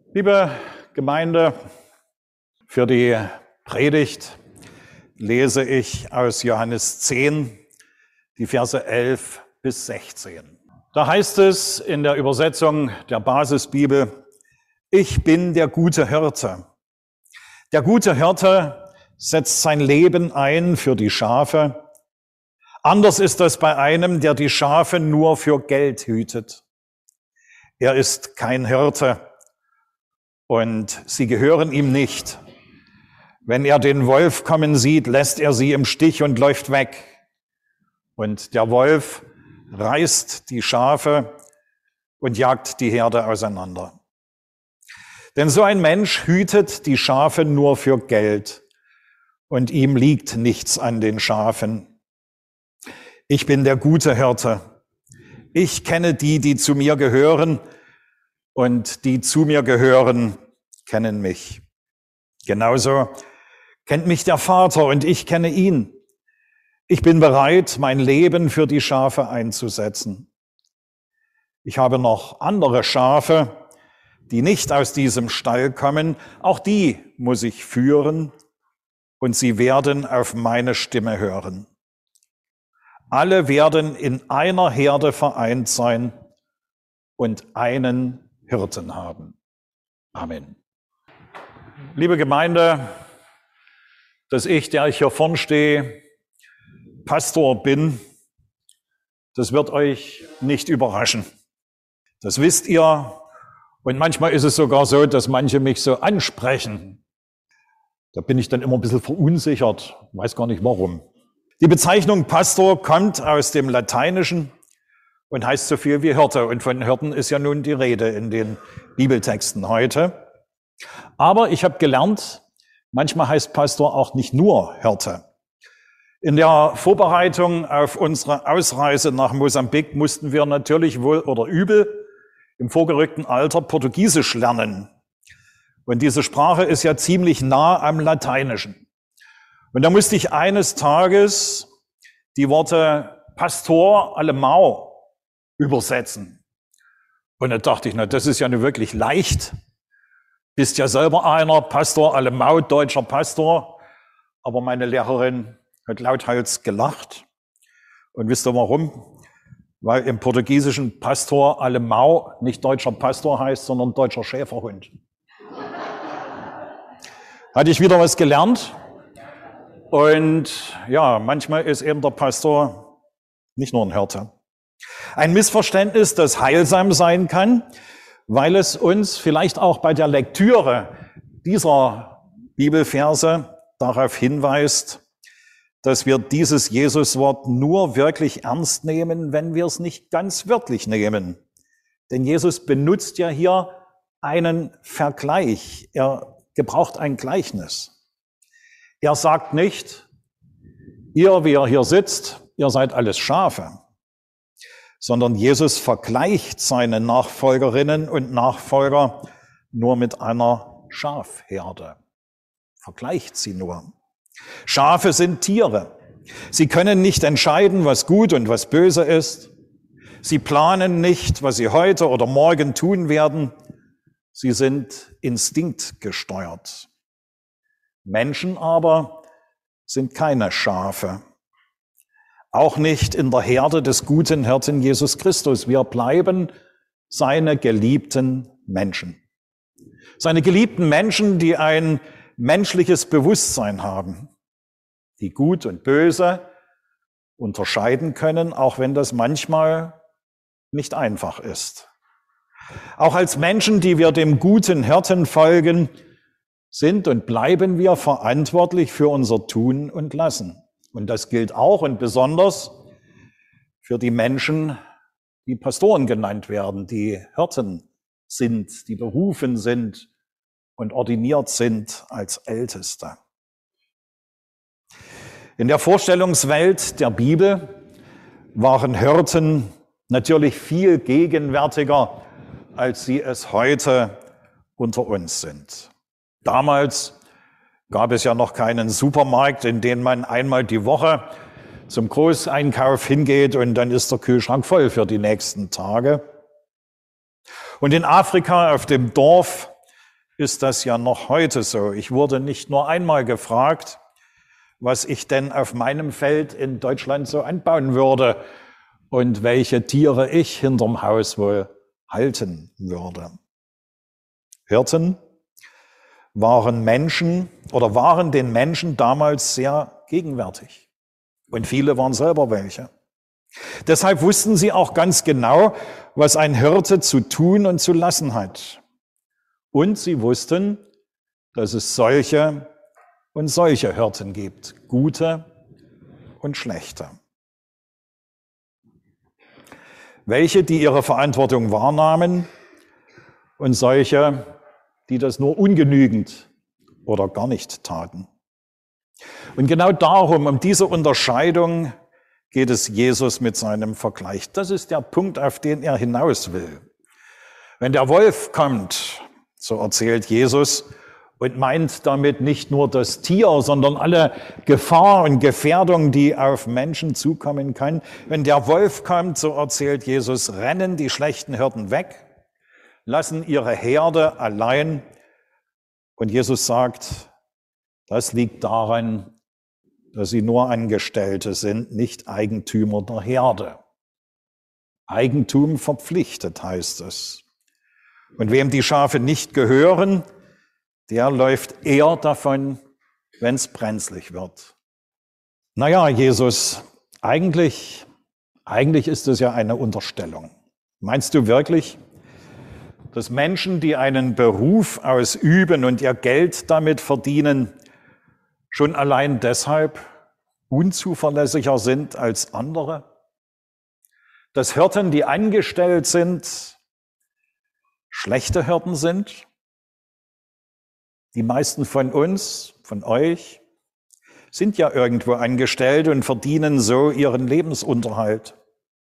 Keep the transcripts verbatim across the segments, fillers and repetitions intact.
Liebe Gemeinde, für die Predigt lese ich aus Johannes zehn, die Verse elf bis sechzehn. Da heißt es in der Übersetzung der Basisbibel: Ich bin der gute Hirte. Der gute Hirte setzt sein Leben ein für die Schafe. Anders ist das bei einem, der die Schafe nur für Geld hütet. Er ist kein Hirte und sie gehören ihm nicht. Wenn er den Wolf kommen sieht, lässt er sie im Stich und läuft weg. Und der Wolf reißt die Schafe und jagt die Herde auseinander. Denn so ein Mensch hütet die Schafe nur für Geld und ihm liegt nichts an den Schafen. Ich bin der gute Hirte. Ich kenne die, die zu mir gehören, und die zu mir gehören, kennen mich. Genauso kennt mich der Vater und ich kenne ihn. Ich bin bereit, mein Leben für die Schafe einzusetzen. Ich habe noch andere Schafe, die nicht aus diesem Stall kommen. Auch die muss ich führen und sie werden auf meine Stimme hören. Alle werden in einer Herde vereint sein und einen Hirten haben. Amen. Liebe Gemeinde, dass ich, der ich hier vorn stehe, Pastor bin, das wird euch nicht überraschen. Das wisst ihr. Und manchmal ist es sogar so, dass manche mich so ansprechen. Da bin ich dann immer ein bisschen verunsichert, weiß gar nicht warum. Die Bezeichnung Pastor kommt aus dem Lateinischen und heißt so viel wie Hirte. Und von Hirten ist ja nun die Rede in den Bibeltexten heute. Aber ich habe gelernt, manchmal heißt Pastor auch nicht nur Hirte. In der Vorbereitung auf unsere Ausreise nach Mosambik mussten wir natürlich wohl oder übel im vorgerückten Alter Portugiesisch lernen. Und diese Sprache ist ja ziemlich nah am Lateinischen. Und da musste ich eines Tages die Worte Pastor Alemão übersetzen. Und da dachte ich, na, das ist ja nur wirklich leicht. Bist ja selber einer, Pastor Alemão, deutscher Pastor. Aber meine Lehrerin hat lauthals gelacht. Und wisst ihr warum? Weil im Portugiesischen Pastor Alemão nicht deutscher Pastor heißt, sondern deutscher Schäferhund. Hatte ich wieder was gelernt. Und ja, manchmal ist eben der Pastor nicht nur ein Hirte. Ein Missverständnis, das heilsam sein kann, weil es uns vielleicht auch bei der Lektüre dieser Bibelverse darauf hinweist, dass wir dieses Jesuswort nur wirklich ernst nehmen, wenn wir es nicht ganz wörtlich nehmen. Denn Jesus benutzt ja hier einen Vergleich. Er gebraucht ein Gleichnis. Er sagt nicht, ihr, wie ihr hier sitzt, ihr seid alles Schafe, sondern Jesus vergleicht seine Nachfolgerinnen und Nachfolger nur mit einer Schafherde. Vergleicht sie nur. Schafe sind Tiere. Sie können nicht entscheiden, was gut und was böse ist. Sie planen nicht, was sie heute oder morgen tun werden. Sie sind instinktgesteuert. Menschen aber sind keine Schafe. Auch nicht in der Herde des guten Hirten Jesus Christus. Wir bleiben seine geliebten Menschen. Seine geliebten Menschen, die ein menschliches Bewusstsein haben, die Gut und Böse unterscheiden können, auch wenn das manchmal nicht einfach ist. Auch als Menschen, die wir dem guten Hirten folgen, sind und bleiben wir verantwortlich für unser Tun und Lassen. Und das gilt auch und besonders für die Menschen, die Pastoren genannt werden, die Hirten sind, die berufen sind und ordiniert sind als Älteste. In der Vorstellungswelt der Bibel waren Hirten natürlich viel gegenwärtiger, als sie es heute unter uns sind. Damals gab es ja noch keinen Supermarkt, in den man einmal die Woche zum Großeinkauf hingeht und dann ist der Kühlschrank voll für die nächsten Tage. Und in Afrika auf dem Dorf ist das ja noch heute so. Ich wurde nicht nur einmal gefragt, was ich denn auf meinem Feld in Deutschland so anbauen würde und welche Tiere ich hinterm Haus wohl halten würde. Hirten waren Menschen oder waren den Menschen damals sehr gegenwärtig. Und viele waren selber welche. Deshalb wussten sie auch ganz genau, was ein Hirte zu tun und zu lassen hat. Und sie wussten, dass es solche und solche Hirten gibt, gute und schlechte. Welche, die ihre Verantwortung wahrnahmen und solche, die das nur ungenügend oder gar nicht taten. Und genau darum, um diese Unterscheidung geht es Jesus mit seinem Vergleich. Das ist der Punkt, auf den er hinaus will. Wenn der Wolf kommt, so erzählt Jesus, und meint damit nicht nur das Tier, sondern alle Gefahr und Gefährdung, die auf Menschen zukommen kann. Wenn der Wolf kommt, so erzählt Jesus, rennen die schlechten Hirten weg, lassen ihre Herde allein. Und Jesus sagt, das liegt daran, dass sie nur Angestellte sind, nicht Eigentümer der Herde. Eigentum verpflichtet, heißt es. Und wem die Schafe nicht gehören, der läuft eher davon, wenn es brenzlig wird. Naja, Jesus, eigentlich, eigentlich ist es ja eine Unterstellung. Meinst du wirklich, dass Menschen, die einen Beruf ausüben und ihr Geld damit verdienen, schon allein deshalb unzuverlässiger sind als andere? Dass Hirten, die angestellt sind, schlechte Hirten sind? Die meisten von uns, von euch, sind ja irgendwo angestellt und verdienen so ihren Lebensunterhalt.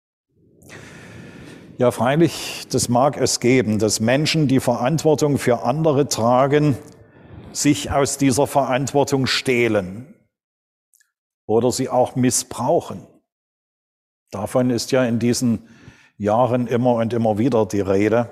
Ja, freilich, das mag es geben, dass Menschen, die Verantwortung für andere tragen, sich aus dieser Verantwortung stehlen oder sie auch missbrauchen. Davon ist ja in diesen Jahren immer und immer wieder die Rede.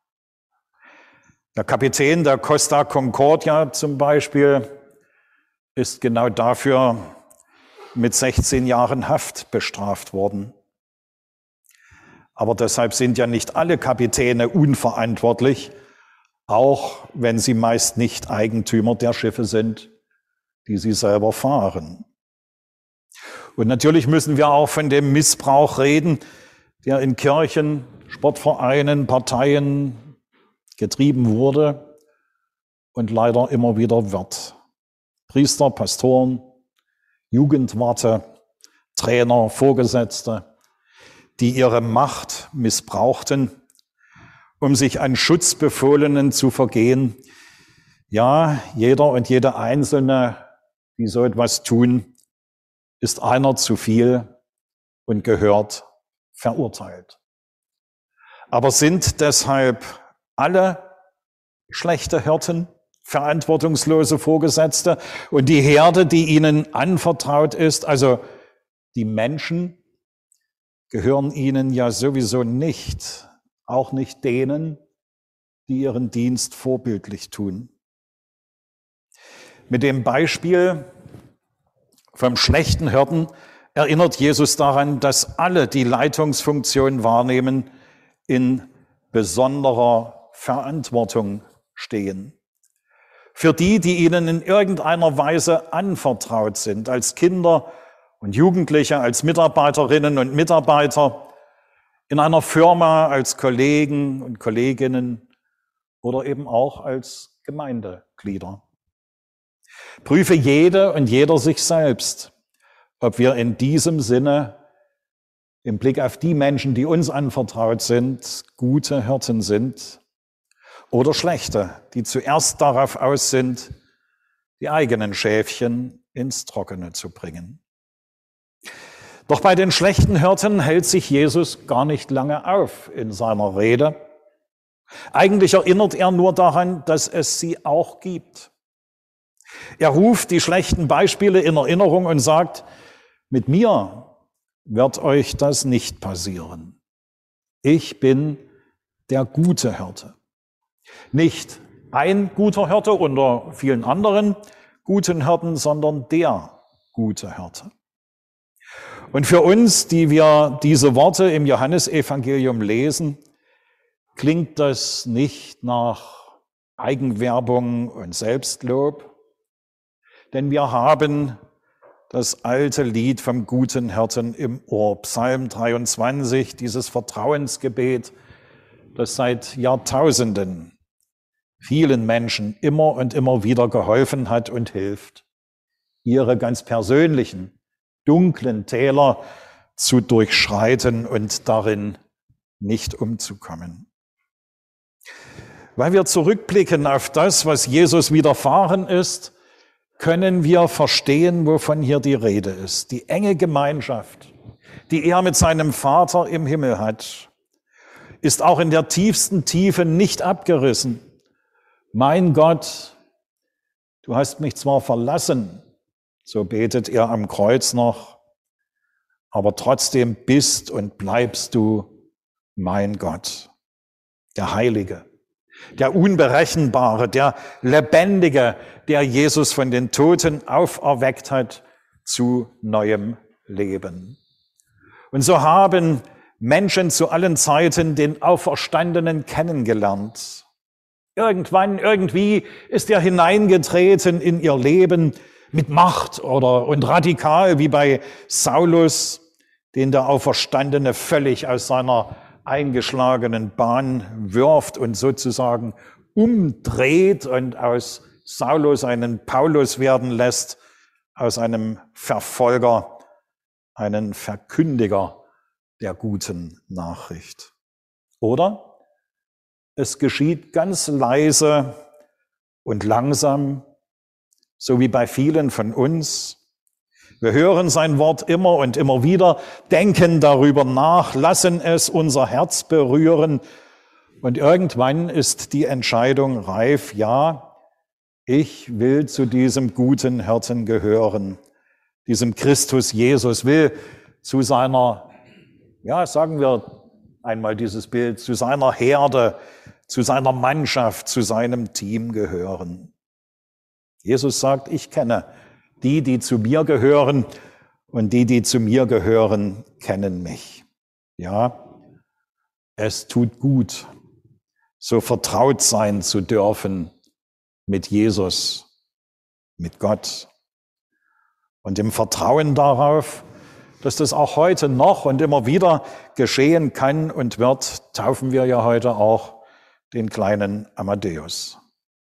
Der Kapitän der Costa Concordia zum Beispiel ist genau dafür mit sechzehn Jahren Haft bestraft worden. Aber deshalb sind ja nicht alle Kapitäne unverantwortlich, auch wenn sie meist nicht Eigentümer der Schiffe sind, die sie selber fahren. Und natürlich müssen wir auch von dem Missbrauch reden, der in Kirchen, Sportvereinen, Parteien getrieben wurde und leider immer wieder wird. Priester, Pastoren, Jugendwarte, Trainer, Vorgesetzte, die ihre Macht missbrauchten, um sich an Schutzbefohlenen zu vergehen. Ja, jeder und jede Einzelne, die so etwas tun, ist einer zu viel und gehört verurteilt. Aber sind deshalb alle schlechte Hirten, verantwortungslose Vorgesetzte und die Herde, die ihnen anvertraut ist, also die Menschen, gehören ihnen ja sowieso nicht, auch nicht denen, die ihren Dienst vorbildlich tun. Mit dem Beispiel vom schlechten Hirten erinnert Jesus daran, dass alle, die Leitungsfunktion wahrnehmen, in besonderer Verantwortung stehen. Für die, die ihnen in irgendeiner Weise anvertraut sind, als Kinder und Jugendliche, als Mitarbeiterinnen und Mitarbeiter, in einer Firma, als Kollegen und Kolleginnen oder eben auch als Gemeindeglieder. Prüfe jede und jeder sich selbst, ob wir in diesem Sinne im Blick auf die Menschen, die uns anvertraut sind, gute Hirten sind oder schlechte, die zuerst darauf aus sind, die eigenen Schäfchen ins Trockene zu bringen. Doch bei den schlechten Hirten hält sich Jesus gar nicht lange auf in seiner Rede. Eigentlich erinnert er nur daran, dass es sie auch gibt. Er ruft die schlechten Beispiele in Erinnerung und sagt, mit mir wird euch das nicht passieren. Ich bin der gute Hirte. Nicht ein guter Hirte unter vielen anderen guten Hirten, sondern der gute Hirte. Und für uns, die wir diese Worte im Johannesevangelium lesen, klingt das nicht nach Eigenwerbung und Selbstlob, denn wir haben das alte Lied vom guten Hirten im Ohr, Psalm dreiundzwanzig, dieses Vertrauensgebet, das seit Jahrtausenden vielen Menschen immer und immer wieder geholfen hat und hilft, ihre ganz persönlichen, dunklen Täler zu durchschreiten und darin nicht umzukommen. Weil wir zurückblicken auf das, was Jesus widerfahren ist, können wir verstehen, wovon hier die Rede ist. Die enge Gemeinschaft, die er mit seinem Vater im Himmel hat, ist auch in der tiefsten Tiefe nicht abgerissen. Mein Gott, du hast mich zwar verlassen, so betet er am Kreuz noch, aber trotzdem bist und bleibst du mein Gott, der Heilige, der Unberechenbare, der Lebendige, der Jesus von den Toten auferweckt hat zu neuem Leben. Und so haben Menschen zu allen Zeiten den Auferstandenen kennengelernt. Irgendwann, irgendwie ist er hineingetreten in ihr Leben mit Macht oder und radikal, wie bei Saulus, den der Auferstandene völlig aus seiner eingeschlagenen Bahn wirft und sozusagen umdreht und aus Saulus einen Paulus werden lässt, aus einem Verfolger einen Verkündiger der guten Nachricht. Oder es geschieht ganz leise und langsam, so wie bei vielen von uns. Wir hören sein Wort immer und immer wieder, denken darüber nach, lassen es unser Herz berühren. Und irgendwann ist die Entscheidung reif, ja, ich will zu diesem guten Hirten gehören, diesem Christus Jesus, will zu seiner, ja, sagen wir einmal dieses Bild, zu seiner Herde, zu seiner Mannschaft, zu seinem Team gehören. Jesus sagt, ich kenne die, die zu mir gehören, und die, die zu mir gehören, kennen mich. Ja, es tut gut, so vertraut sein zu dürfen mit Jesus, mit Gott. Und im Vertrauen darauf, dass das auch heute noch und immer wieder geschehen kann und wird, taufen wir ja heute auch den kleinen Amadeus.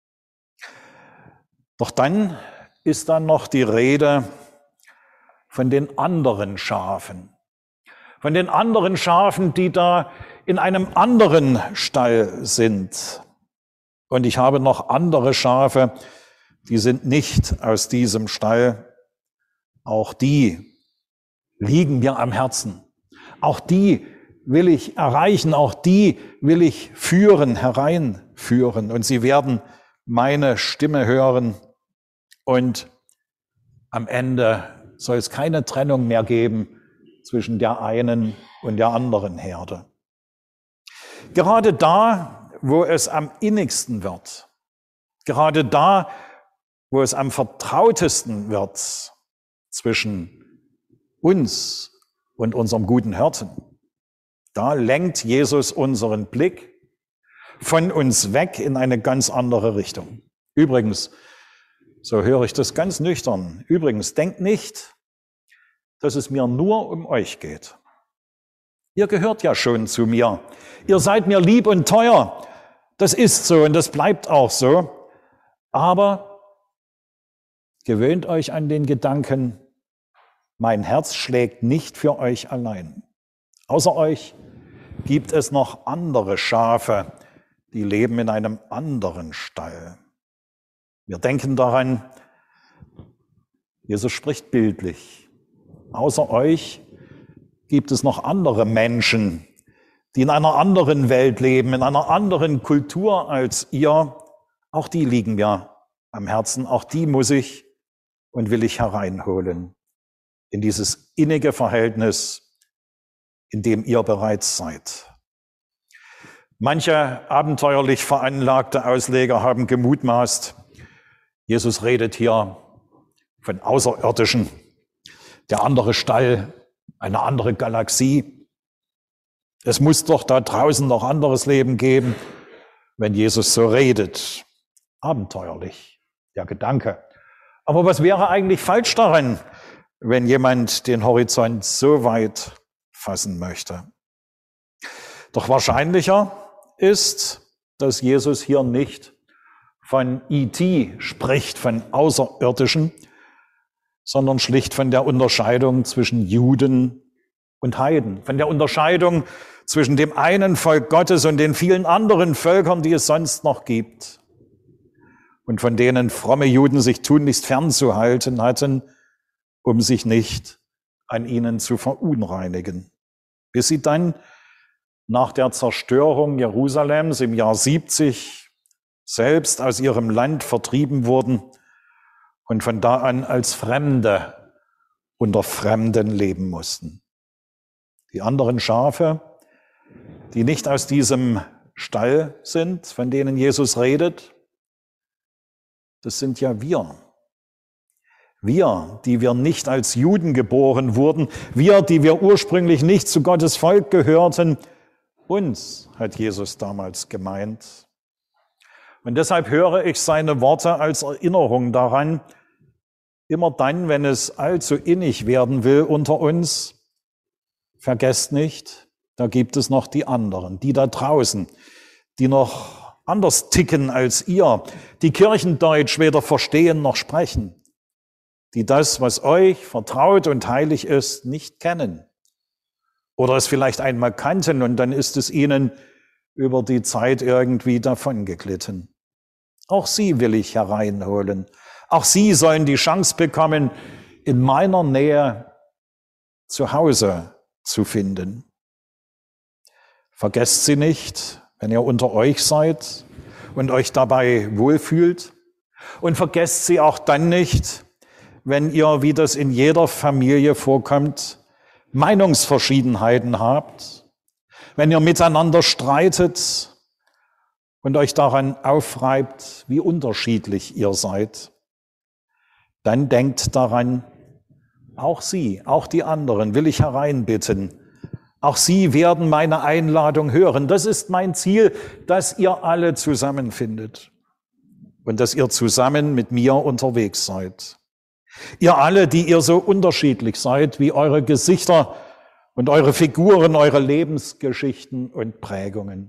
Doch dann ist dann noch die Rede von den anderen Schafen. Von den anderen Schafen, die da in einem anderen Stall sind. Und ich habe noch andere Schafe, die sind nicht aus diesem Stall. Auch die liegen mir am Herzen. Auch die will ich erreichen, auch die will ich führen, hereinführen. Und sie werden meine Stimme hören. Und am Ende soll es keine Trennung mehr geben zwischen der einen und der anderen Herde. Gerade da, wo es am innigsten wird, gerade da, wo es am vertrautesten wird zwischen uns und unserem guten Hirten, da lenkt Jesus unseren Blick von uns weg in eine ganz andere Richtung. Übrigens, so höre ich das ganz nüchtern. Übrigens, denkt nicht, dass es mir nur um euch geht. Ihr gehört ja schon zu mir. Ihr seid mir lieb und teuer. Das ist so und das bleibt auch so. Aber gewöhnt euch an den Gedanken, mein Herz schlägt nicht für euch allein. Außer euch gibt es noch andere Schafe, die leben in einem anderen Stall. Wir denken daran, Jesus spricht bildlich. Außer euch gibt es noch andere Menschen, die in einer anderen Welt leben, in einer anderen Kultur als ihr. Auch die liegen mir am Herzen, auch die muss ich und will ich hereinholen in dieses innige Verhältnis, in dem ihr bereits seid. Manche abenteuerlich veranlagte Ausleger haben gemutmaßt, Jesus redet hier von Außerirdischen, der andere Stall, eine andere Galaxie. Es muss doch da draußen noch anderes Leben geben, wenn Jesus so redet. Abenteuerlich, der Gedanke. Aber was wäre eigentlich falsch daran, wenn jemand den Horizont so weit fassen möchte? Doch wahrscheinlicher ist, dass Jesus hier nicht von E T spricht, von Außerirdischen, sondern schlicht von der Unterscheidung zwischen Juden und Heiden, von der Unterscheidung zwischen dem einen Volk Gottes und den vielen anderen Völkern, die es sonst noch gibt und von denen fromme Juden sich tunlichst fernzuhalten hatten, um sich nicht an ihnen zu verunreinigen, bis sie dann nach der Zerstörung Jerusalems im Jahr siebzig selbst aus ihrem Land vertrieben wurden und von da an als Fremde unter Fremden leben mussten. Die anderen Schafe, die nicht aus diesem Stall sind, von denen Jesus redet, das sind ja wir. Wir, die wir nicht als Juden geboren wurden, wir, die wir ursprünglich nicht zu Gottes Volk gehörten, uns hat Jesus damals gemeint. Und deshalb höre ich seine Worte als Erinnerung daran, immer dann, wenn es allzu innig werden will unter uns, vergesst nicht, da gibt es noch die anderen, die da draußen, die noch anders ticken als ihr, die Kirchendeutsch weder verstehen noch sprechen, die das, was euch vertraut und heilig ist, nicht kennen. Oder es vielleicht einmal kannten und dann ist es ihnen über die Zeit irgendwie davongeglitten. Auch sie will ich hereinholen. Auch sie sollen die Chance bekommen, in meiner Nähe zu Hause zu finden. Vergesst sie nicht, wenn ihr unter euch seid und euch dabei wohlfühlt. Und vergesst sie auch dann nicht, wenn ihr, wie das in jeder Familie vorkommt, Meinungsverschiedenheiten habt, wenn ihr miteinander streitet und euch daran aufreibt, wie unterschiedlich ihr seid, dann denkt daran, auch sie, auch die anderen will ich hereinbitten. Auch sie werden meine Einladung hören. Das ist mein Ziel, dass ihr alle zusammenfindet und dass ihr zusammen mit mir unterwegs seid. Ihr alle, die ihr so unterschiedlich seid, wie eure Gesichter und eure Figuren, eure Lebensgeschichten und Prägungen.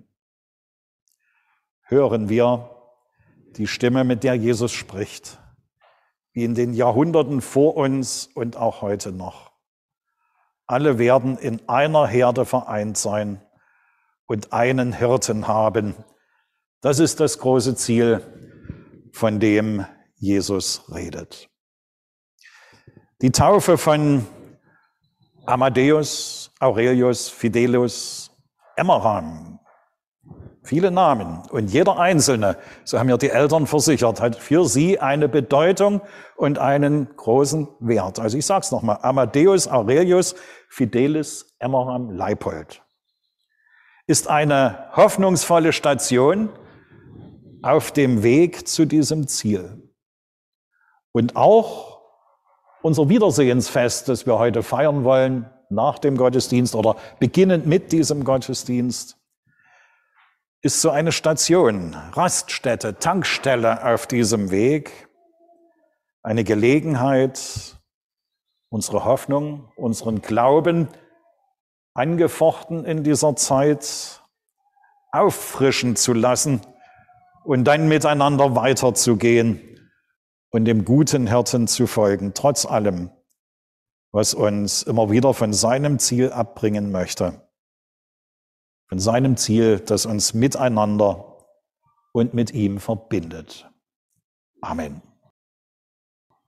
Hören wir die Stimme, mit der Jesus spricht, wie in den Jahrhunderten vor uns und auch heute noch. Alle werden in einer Herde vereint sein und einen Hirten haben. Das ist das große Ziel, von dem Jesus redet. Die Taufe von Amadeus, Aurelius, Fidelis, Emmeram, viele Namen und jeder einzelne, so haben mir die Eltern versichert, hat für sie eine Bedeutung und einen großen Wert. Also ich sage es nochmal, Amadeus, Aurelius, Fidelis, Emmeram, Leipold ist eine hoffnungsvolle Station auf dem Weg zu diesem Ziel. Und auch unser Wiedersehensfest, das wir heute feiern wollen, nach dem Gottesdienst oder beginnend mit diesem Gottesdienst, ist so eine Station, Raststätte, Tankstelle auf diesem Weg, eine Gelegenheit, unsere Hoffnung, unseren Glauben, angefochten in dieser Zeit, auffrischen zu lassen und dann miteinander weiterzugehen und dem guten Hirten zu folgen, trotz allem, was uns immer wieder von seinem Ziel abbringen möchte. Von seinem Ziel, das uns miteinander und mit ihm verbindet. Amen.